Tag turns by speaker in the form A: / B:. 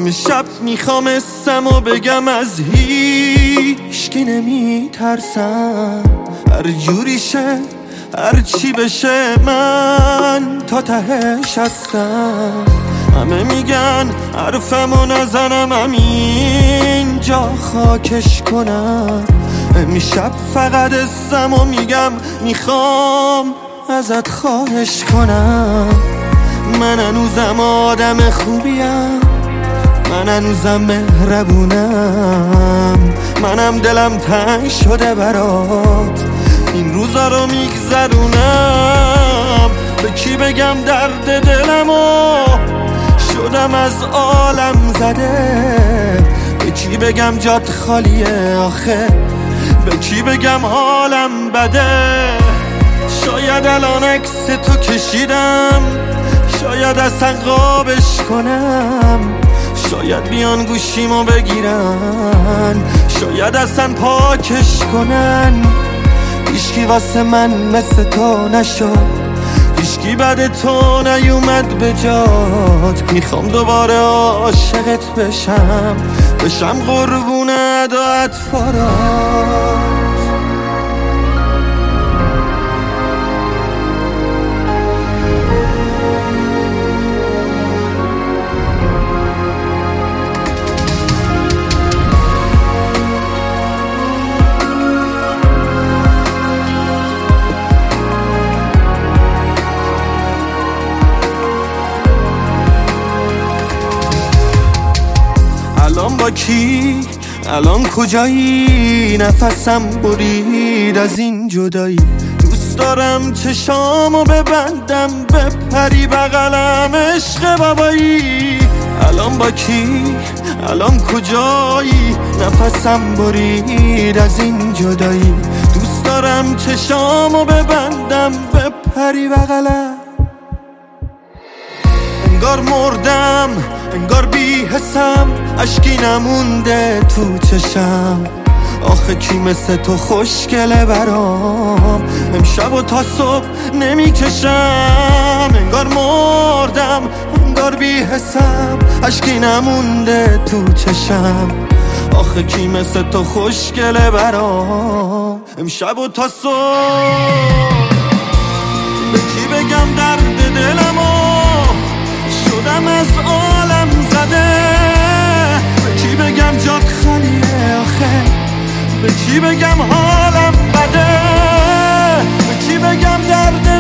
A: امشب میخوام اسمو بگم از هیچ که نمیترسم، هر جوری شه هر چی بشه من تا تهش هستم. همه میگن حرفمو نزنم همین جا خاکش کنم، امشب فقط اسمو میگم میخوام ازت خواهش کنم. من هنوزم آدم خوبیم، من هنوزم مهربونم، منم دلم تنگ شده برات این روزا رو میگذرونم. به کی بگم درد دلمو شدم از عالم زده، به کی بگم جات خالیه آخه، به کی بگم حالم بده. شاید الان عکس تو کشیدم، شاید اصلا قابش کنم، شاید بیان گوشیمو بگیرن، شاید اصلا پاکش کنن. هیچکی واسه من مثل تو نشد، هیچکی بعد تو نیومد به جات. میخوام دوباره عاشقت بشم، بشم قربون ادات فارات. الان با کی؟ الان کجایی؟ نفسم برید از این جدایی. دوست دارم چشامو ببندم بپری بغلم عشق بابایی. الان با کی؟ الان کجایی؟ نفسم برید از این جدایی. دوست دارم چشامو ببندم بپری بغلم. انگار مردم، انگار بی حسم، اشکی نمونده تو چشم. آخه کی مثل تو خوشگله برام، امشب و تا صبح نمیکشم. انگار مردم، انگار بی حسم، اشکی نمونده تو چشم. آخه کی مثل تو خوشگله برام، امشب و تا صبح. به کی بگم درد دلمو شدم از عالم زده، به کی بگم جات خالیه آخه، به کی بگم حالم بده، به کی بگم درد